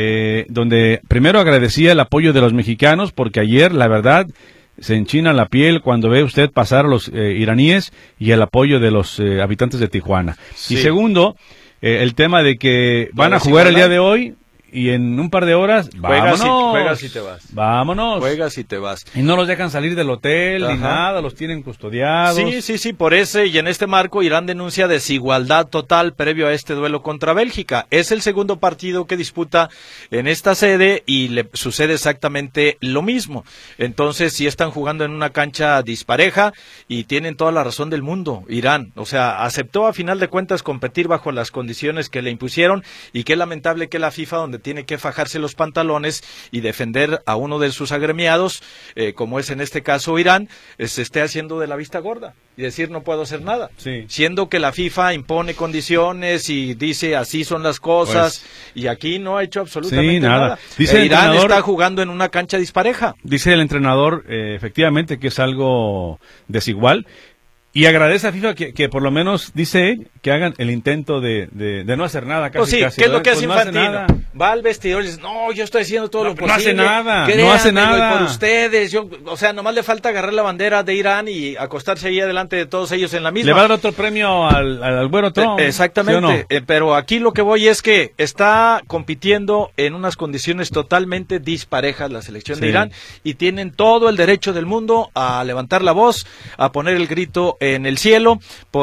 donde primero agradecía el apoyo de los mexicanos, porque ayer, la verdad, se enchina la piel cuando ve usted pasar a los iraníes y el apoyo de los habitantes de Tijuana. Sí. Y segundo, el tema de que van a jugar el día de hoy y en un par de horas, juegas y te vas. Vámonos. Juegas y te vas. Y no los dejan salir del hotel ni nada, los tienen custodiados. Sí, por ese y en este marco Irán denuncia desigualdad total previo a este duelo contra Bélgica. Es el segundo partido que disputa en esta sede y le sucede exactamente lo mismo. Entonces, sí están jugando en una cancha dispareja y tienen toda la razón del mundo, Irán. O sea, aceptó a final de cuentas competir bajo las condiciones que le impusieron y qué lamentable que la FIFA, donde tiene que fajarse los pantalones y defender a uno de sus agremiados, como es en este caso Irán, se esté haciendo de la vista gorda y decir no puedo hacer nada, siendo que la FIFA impone condiciones y dice así son las cosas, y aquí no ha hecho absolutamente nada. Dice Irán está jugando en una cancha dispareja. Dice el entrenador, efectivamente, que es algo desigual. Y agradece a FIFA que por lo menos, dice él, que hagan el intento de no hacer nada. Casi, ¿qué es lo que hace Infantino? Va al vestidor y dice, no, yo estoy haciendo todo lo posible. No hace nada, no hace nada. Por ustedes, o sea, nomás le falta agarrar la bandera de Irán y acostarse ahí delante de todos ellos en la misma. Le va a dar otro premio al bueno Trump. Exactamente, ¿sí o no? Pero aquí lo que voy es que está compitiendo en unas condiciones totalmente disparejas la selección de Irán y tienen todo el derecho del mundo a levantar la voz, a poner el grito en el cielo,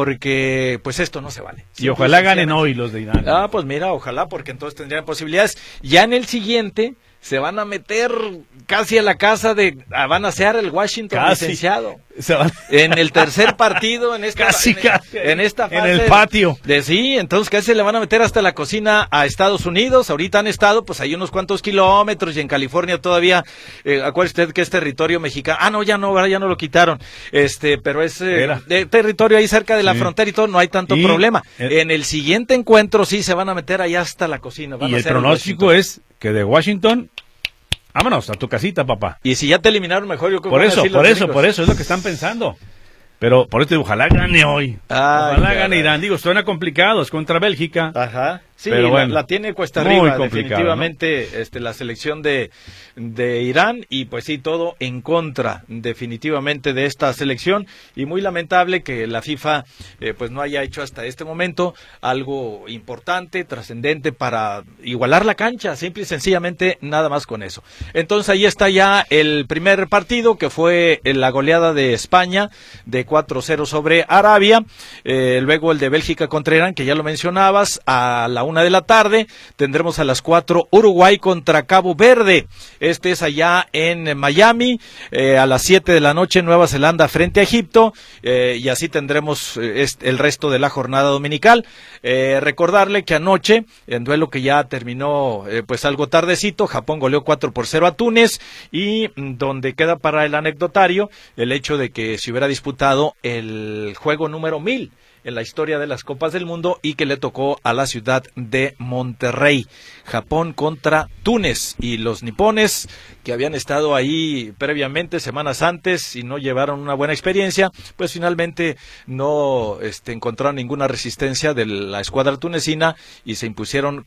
porque pues esto no se vale. Y ojalá ganen hoy los de Irán. Pues mira, ojalá, porque entonces tendrían posibilidades. Ya en el siguiente se van a meter casi a la casa van a asear el Washington licenciado. En el tercer partido, en esta casi, en esta fase. En el patio. Sí, entonces casi le van a meter hasta la cocina a Estados Unidos. Ahorita han estado pues ahí unos cuantos kilómetros y en California todavía, acuérdese usted que es territorio mexicano. Ya no lo quitaron. Pero es territorio ahí cerca de la frontera y todo, no hay tanto problema. En el siguiente encuentro sí se van a meter ahí hasta la cocina. Y el pronóstico es que de Washington, vámonos a tu casita, papá. Y si ya te eliminaron, mejor yo creo que por eso es lo que están pensando. Pero por eso ojalá gane hoy. Ojalá gane Irán. Digo, suena complicado, es contra Bélgica. Ajá. Sí, pero bueno, la tiene cuesta arriba, definitivamente, ¿no? La selección de Irán, y pues sí, todo en contra, definitivamente, de esta selección, y muy lamentable que la FIFA, pues no haya hecho hasta este momento algo importante, trascendente, para igualar la cancha, simple y sencillamente, nada más con eso. Entonces ahí está ya el primer partido, que fue la goleada de España, de 4-0 sobre Arabia, luego el de Bélgica contra Irán, que ya lo mencionabas, a la 1:00 p.m, tendremos a las 4 Uruguay contra Cabo Verde. Este es allá en Miami. A las 7 de la noche Nueva Zelanda frente a Egipto. Y así tendremos el resto de la jornada dominical. Recordarle que anoche, en duelo que ya terminó pues algo tardecito, Japón goleó 4-0 a Túnez, y donde queda para el anecdotario el hecho de que se hubiera disputado el juego número 1000 en la historia de las Copas del Mundo y que le tocó a la ciudad de Monterrey. Japón contra Túnez, y los nipones, que habían estado ahí previamente, semanas antes, y no llevaron una buena experiencia, pues finalmente no encontraron ninguna resistencia de la escuadra tunecina y se impusieron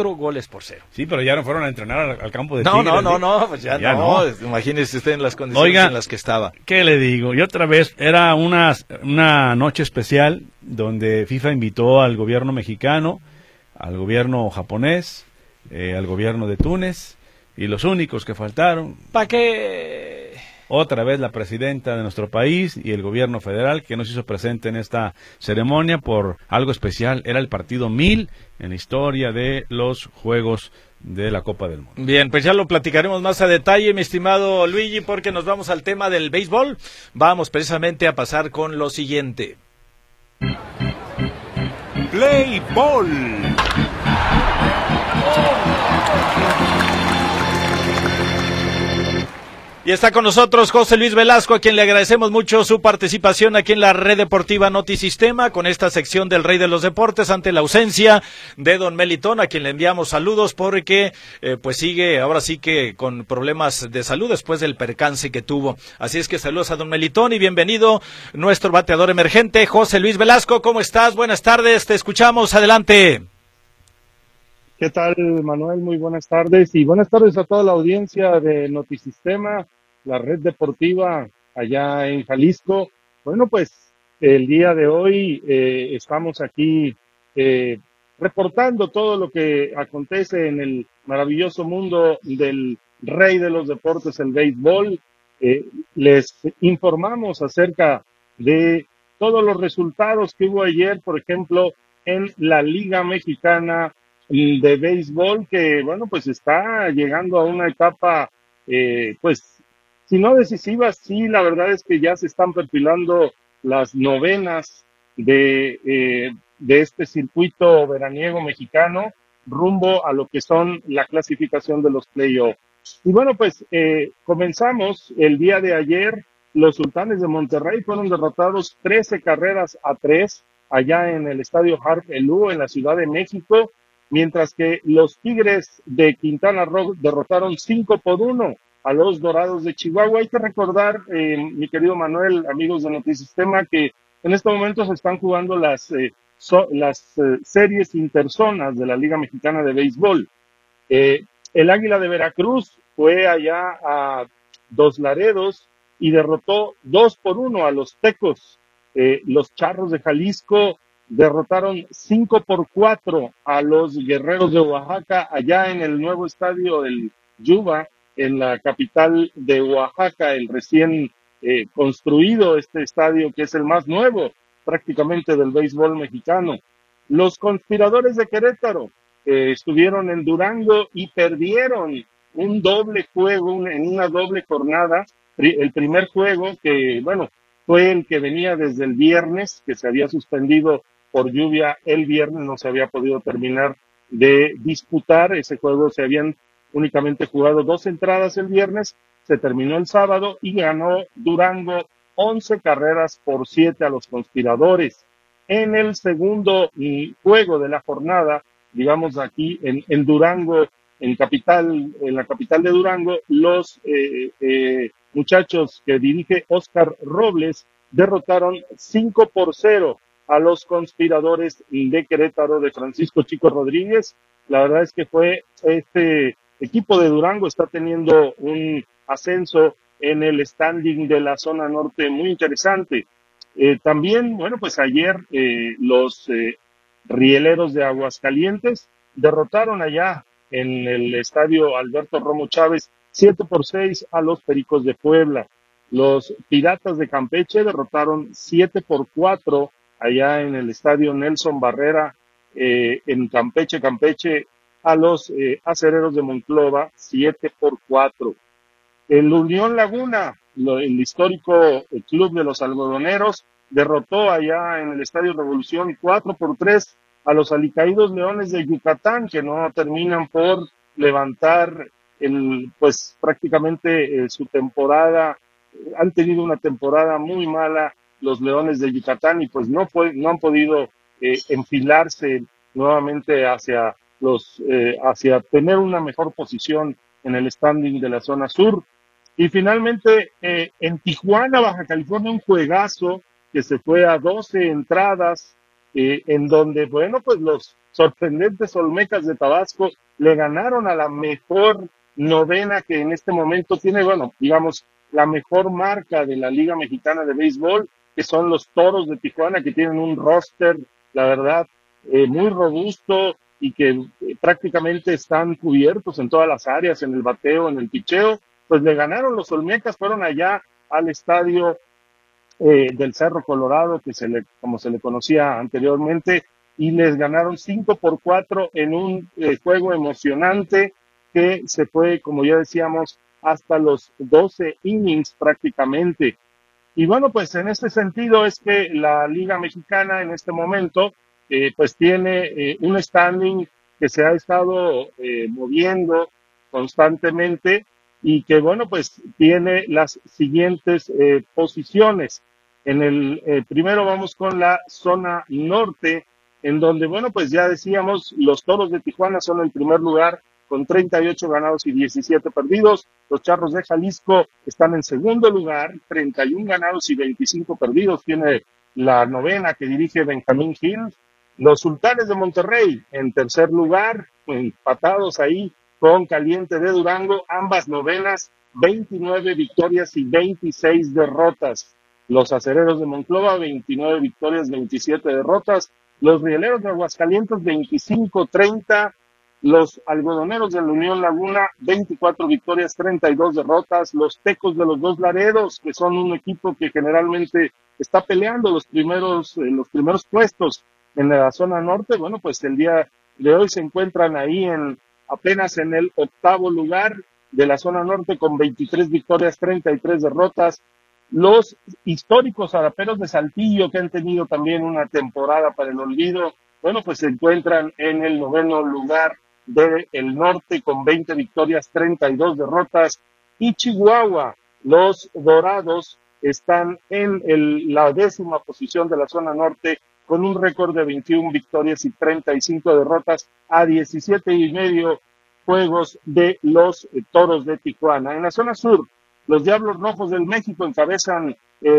4-0. Sí, pero ya no fueron a entrenar al campo de Tigres. No, pues ya no. Imagínese usted en las condiciones en las que estaba. ¿Qué le digo? Y otra vez, era una noche especial donde FIFA invitó al gobierno mexicano, al gobierno japonés, al gobierno de Túnez, y los únicos que faltaron. ¿Para qué? otra vez la presidenta de nuestro país y el gobierno federal que nos hizo presente en esta ceremonia por algo especial. Era el partido 1000 en la historia de los Juegos de la Copa del Mundo. Bien, pues ya lo platicaremos más a detalle, mi estimado Luigi, porque nos vamos al tema del béisbol. Vamos precisamente a pasar con lo siguiente. Play Ball. Y está con nosotros José Luis Velasco, a quien le agradecemos mucho su participación aquí en la Red Deportiva Notisistema, con esta sección del Rey de los Deportes, ante la ausencia de don Melitón, a quien le enviamos saludos porque pues sigue, ahora sí que con problemas de salud después del percance que tuvo. Así es que saludos a don Melitón y bienvenido nuestro bateador emergente, José Luis Velasco. ¿Cómo estás? Buenas tardes, te escuchamos, adelante. ¿Qué tal, Manuel? Muy buenas tardes y buenas tardes a toda la audiencia de Notisistema, la red deportiva allá en Jalisco. Bueno, pues el día de hoy estamos aquí reportando todo lo que acontece en el maravilloso mundo del rey de los deportes, el béisbol. Les informamos acerca de todos los resultados que hubo ayer, por ejemplo, en la Liga Mexicana de béisbol, que bueno, pues está llegando a una etapa, pues, si no decisiva, sí, la verdad es que ya se están perfilando las novenas de este circuito veraniego mexicano rumbo a lo que son la clasificación de los playoffs. Y bueno, pues comenzamos el día de ayer. Los Sultanes de Monterrey fueron derrotados 13-3 allá en el estadio Harp Elú, en la Ciudad de México, mientras que los Tigres de Quintana Roo derrotaron 5-1 a los Dorados de Chihuahua. Hay que recordar, mi querido Manuel, amigos de Notisistema, que en este momento se están jugando las series interzonas de la Liga Mexicana de Béisbol. El Águila de Veracruz fue allá a Dos Laredos y derrotó 2-1 a los Tecos. Los Charros de Jalisco derrotaron 5-4 a los Guerreros de Oaxaca allá en el nuevo estadio del Yuba, en la capital de Oaxaca, el recién construido este estadio que es el más nuevo prácticamente del béisbol mexicano. Los Conspiradores de Querétaro estuvieron en Durango y perdieron un doble juego, en una doble jornada. El primer juego, que bueno, fue el que venía desde el viernes, que se había suspendido por lluvia el viernes, no se había podido terminar de disputar. Ese juego se habían únicamente jugado 2 entradas el viernes, se terminó el sábado y ganó Durango 11-7 a los Conspiradores. En el segundo juego de la jornada, digamos aquí en Durango, en la capital de Durango, los muchachos que dirige Óscar Robles derrotaron 5-0 a los Conspiradores de Querétaro de Francisco Chico Rodríguez. La verdad es que este equipo de Durango está teniendo un ascenso en el standing de la zona norte muy interesante. También, bueno, pues ayer los Rieleros de Aguascalientes derrotaron allá en el estadio Alberto Romo Chávez 7-6 a los Pericos de Puebla. Los Piratas de Campeche derrotaron 7-4 allá en el estadio Nelson Barrera en Campeche, a los Acereros de Monclova 7-4. El Unión Laguna, el histórico club de los algodoneros, derrotó allá en el estadio Revolución 4-3 a los alicaídos Leones de Yucatán, que no terminan por levantar pues prácticamente su temporada. Han tenido una temporada muy mala los Leones de Yucatán y pues no han podido enfilarse nuevamente hacia tener una mejor posición en el standing de la zona sur. Y finalmente en Tijuana, Baja California, un juegazo que se fue a 12 entradas, en donde, bueno, pues los sorprendentes Olmecas de Tabasco le ganaron a la mejor novena que en este momento tiene, bueno, digamos, la mejor marca de la Liga Mexicana de Béisbol, que son los Toros de Tijuana, que tienen un roster, la verdad, muy robusto y que prácticamente están cubiertos en todas las áreas, en el bateo, en el picheo. pues le ganaron los Olmecas, fueron allá al estadio del Cerro Colorado, como se le conocía anteriormente, y les ganaron 5-4 en un juego emocionante que se fue, como ya decíamos, hasta los 12 innings prácticamente. Y bueno, pues en este sentido es que la Liga Mexicana en este momento pues tiene un standing que se ha estado moviendo constantemente y que bueno, pues tiene las siguientes posiciones. En el primero vamos con la zona norte, en donde bueno, pues ya decíamos, los Toros de Tijuana son el primer lugar con 38 ganados y 17 perdidos. Los Charros de Jalisco están en segundo lugar, 31 ganados y 25 perdidos. Tiene la novena que dirige Benjamín Gil. Los Sultanes de Monterrey en tercer lugar, empatados ahí con Caliente de Durango, ambas novenas, 29 victorias y 26 derrotas. Los Acereros de Monclova, 29 victorias, 27 derrotas. Los Rieleros de Aguascalientes, 25-30. Los Algodoneros de la Unión Laguna, 24 victorias, 32 derrotas. Los Tecos de los Dos Laredos, que son un equipo que generalmente está peleando los primeros puestos en la zona norte. Bueno, pues el día de hoy se encuentran ahí apenas en el octavo lugar de la zona norte con 23 victorias, 33 derrotas. Los históricos Araperos de Saltillo, que han tenido también una temporada para el olvido, bueno, pues se encuentran en el noveno lugar del norte con 20 victorias, 32 derrotas. Y Chihuahua, los Dorados, están en la 10ª posición de la zona norte con un récord de 21 victorias y 35 derrotas a 17.5 juegos de los Toros de Tijuana. En la zona sur, los Diablos Rojos del México encabezan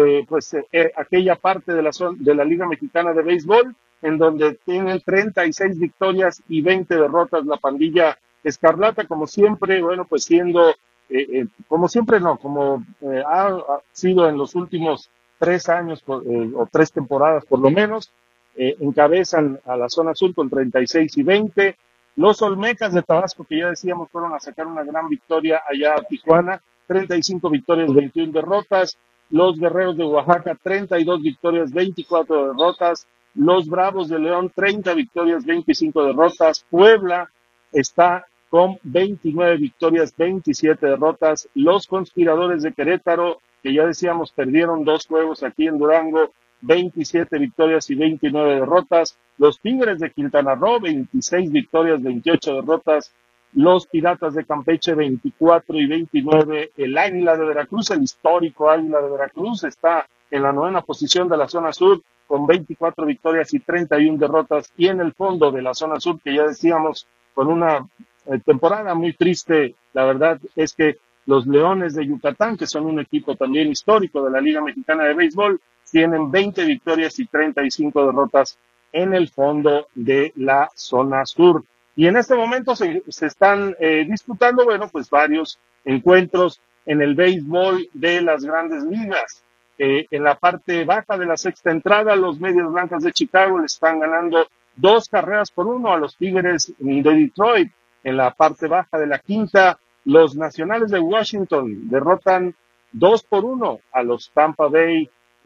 aquella parte de la Liga Mexicana de Béisbol, en donde tienen 36 victorias y 20 derrotas la pandilla escarlata, como siempre, bueno, pues siendo, como siempre no, como ha sido en los últimos 3 años o 3 temporadas por lo menos, encabezan a la zona sur con 36 y 20. Los Olmecas de Tabasco, que ya decíamos, fueron a sacar una gran victoria allá a Tijuana, 35 victorias, 21 derrotas. Los Guerreros de Oaxaca, 32 victorias, 24 derrotas. Los Bravos de León, 30 victorias, 25 derrotas. Puebla está con 29 victorias, 27 derrotas. Los Conspiradores de Querétaro, que ya decíamos, perdieron 2 juegos aquí en Durango, 27 victorias y 29 derrotas. Los Tigres de Quintana Roo, 26 victorias, 28 derrotas. Los Piratas de Campeche, 24 y 29. El Águila de Veracruz, el histórico Águila de Veracruz, está en la 9ª posición de la zona sur con 24 victorias y 31 derrotas. Y en el fondo de la zona sur, que ya decíamos, con una temporada muy triste, la verdad es que los Leones de Yucatán, que son un equipo también histórico de la Liga Mexicana de Béisbol, tienen 20 victorias y 35 derrotas en el fondo de la zona sur. Y en este momento se están disputando, bueno, pues varios encuentros en el béisbol de las grandes ligas. En la parte baja de la 6ª entrada, los Medias Blancas de Chicago le están ganando 2-1 a los Tigres de Detroit. En la parte baja de la 5ª, los Nacionales de Washington derrotan 2-1 a los Tampa Bay,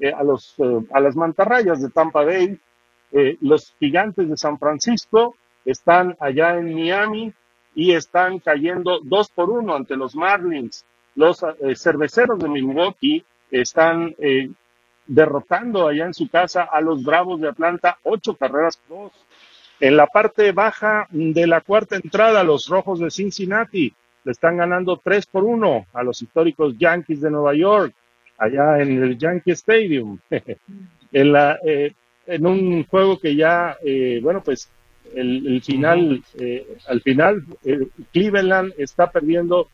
a las Mantarrayas de Tampa Bay. Los Gigantes de San Francisco están allá en Miami y están cayendo 2-1 ante los Marlins. Los Cerveceros de Milwaukee están derrotando allá en su casa a los Bravos de Atlanta 8-2. En la parte baja de la 4ª entrada, los Rojos de Cincinnati le están ganando 3-1 a los históricos Yankees de Nueva York, allá en el Yankee Stadium. En un juego que ya, bueno, pues al final, Cleveland está perdiendo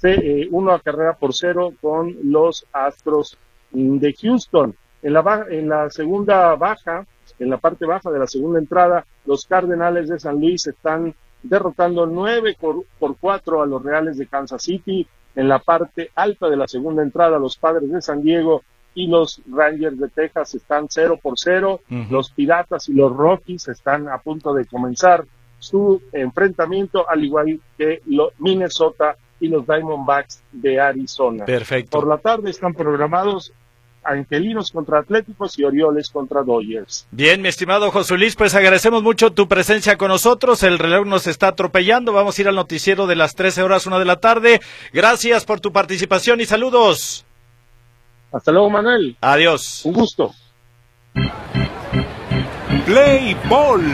1-0 con los Astros de Houston. En la segunda baja, en la parte baja de la segunda entrada, los Cardenales de San Luis están derrotando 9-4 a los Reales de Kansas City. En la parte alta de la segunda entrada, los Padres de San Diego y los Rangers de Texas están 0-0. Los Piratas y los Rockies están a punto de comenzar su enfrentamiento, al igual que Minnesota y los Diamondbacks de Arizona. Perfecto. Por la tarde están programados Angelinos contra Atléticos y Orioles contra Dodgers. Bien, mi estimado José Luis, pues agradecemos mucho tu presencia con nosotros. El reloj nos está atropellando. Vamos a ir al noticiero de las 13 horas, 1 de la tarde. Gracias por tu participación y saludos. Hasta luego, Manuel. Adiós. Un gusto. Play Ball.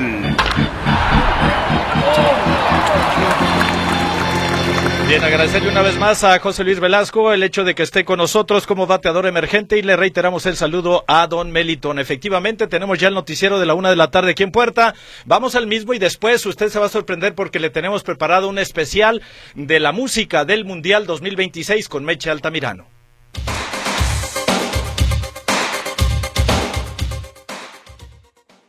Bien, agradecerle una vez más a José Luis Velasco el hecho de que esté con nosotros como bateador emergente y le reiteramos el saludo a Don Melitón. Efectivamente, tenemos ya el noticiero de la 1 de la tarde aquí en Puerta. Vamos al mismo y después usted se va a sorprender porque le tenemos preparado un especial de la música del Mundial 2026 con Meche Altamirano.